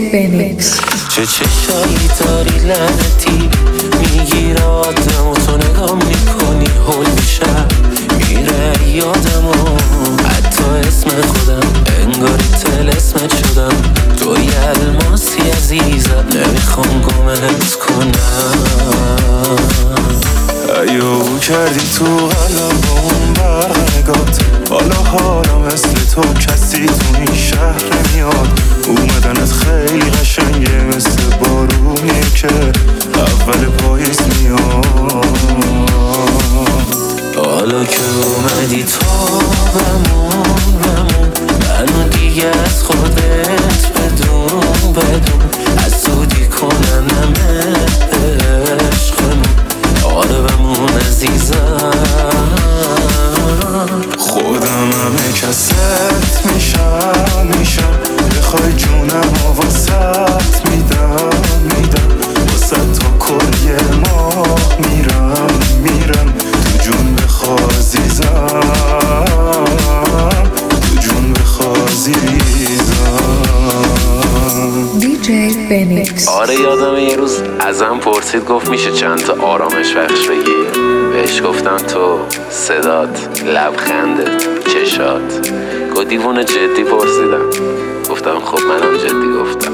فنیکس. چه چشایی داری لعنتی، میگیره آدم و تو نگاه میکنی هول میشم، میره یادم و حتی اسم خودم انگاری طلسمت شدم. تو یه الماسی عزیزم نمیخوام گمت کنم. ایو کردی تو قلبم با اون برق نگات، حالا مثل تو کسی تو این شهر نمیاد. اومدنت خیلی قشنگه مثل بارونی که اول پاییز میاد. حالا که اومدی تو بمون منو دیگه از خودت بدون حسودی کننم عشقمون. آره بمون عزیزم، خودم همه کست میشم بخوای جونم و واسط میدم واسط تا کلیه ماه میرم تو جون بخوا عزیزم، تو جون بخوا عزیزم. دیجی فنیکس. آره یادم یه روز ازم پرسید گفت میشه چند تا آرامش بخش بگی؟ بهش گفتم تو صدات، لبخندت، چشات. گفت دیوونه جدی پرسیدم؟ گفتم خب منم جدی گفتم.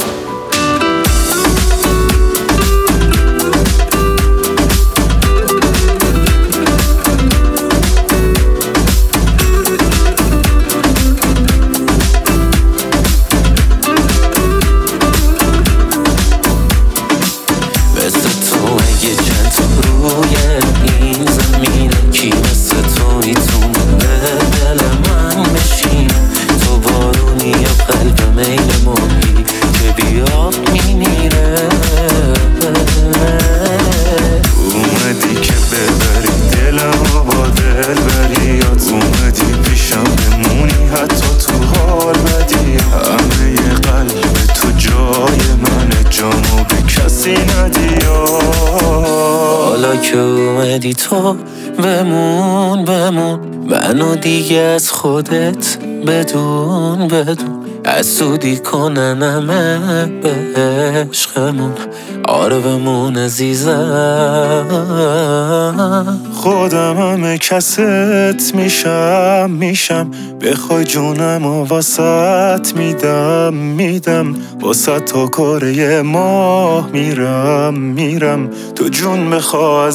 حالا که اومدی تو بمون منو دیگه از خودت بدون حسودی کننمه به عشقمون. آره بمون عزیزم، خودم همه کست میشم بخوای جونم و واسط میدم واسط تا کره ماه میرم تو جون بخوا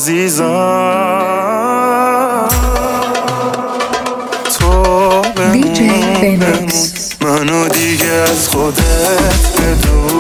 عزیزم. تو بمون منو دیگه از خودت بدون